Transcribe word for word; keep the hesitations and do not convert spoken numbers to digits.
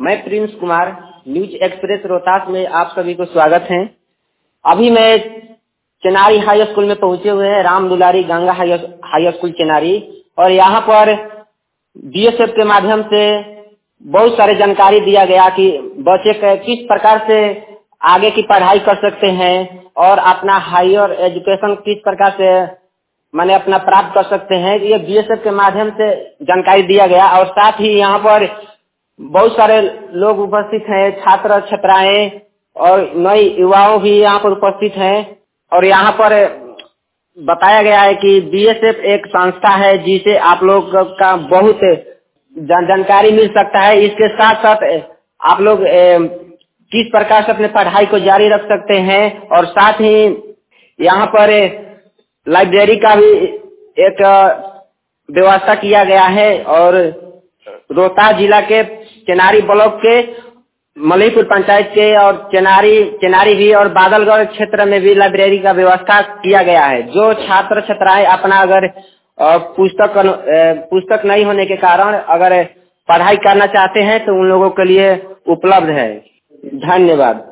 मैं Prince Kumar, News Express Rohtas में आप सभी को स्वागत है। अभी मैं चेनारी हाई स्कूल में पहुंचे हुए हैं, Ram Dulari Ganga high high school Chenari, और यहाँ पर बीएसएफ के माध्यम से बहुत सारे जानकारी दिया गया कि बच्चे किस प्रकार से आगे की पढ़ाई कर सकते हैं और अपना हायर एजुकेशन किस प्रकार से मैंने अपना प्राप्त कर सकते हैं। ये बीएसएफ के माध्यम से जानकारी दिया गया और साथ ही यहाँ पर बहुत सारे लोग उपस्थित हैं, छात्र छात्राएं और नए युवाओं भी यहाँ पर उपस्थित हैं। और यहाँ पर बताया गया है कि बीएसएफ एक संस्था है जिसे आप लोग का बहुत जानकारी मिल सकता है। इसके साथ साथ आप लोग किस प्रकार से अपने पढ़ाई को जारी रख सकते हैं और साथ ही यहाँ पर लाइब्रेरी का भी एक व्यवस्था किया गया है। और रोहतास जिला के चेनारी ब्लॉक के मलिकपुर पंचायत के और चेनारी चेनारी भी और बादलगढ़ क्षेत्र में भी लाइब्रेरी का व्यवस्था किया गया है। जो छात्र छात्राएं अपना अगर पुस्तक पुस्तक नहीं होने के कारण अगर पढ़ाई करना चाहते हैं तो उन लोगों के लिए उपलब्ध है। धन्यवाद।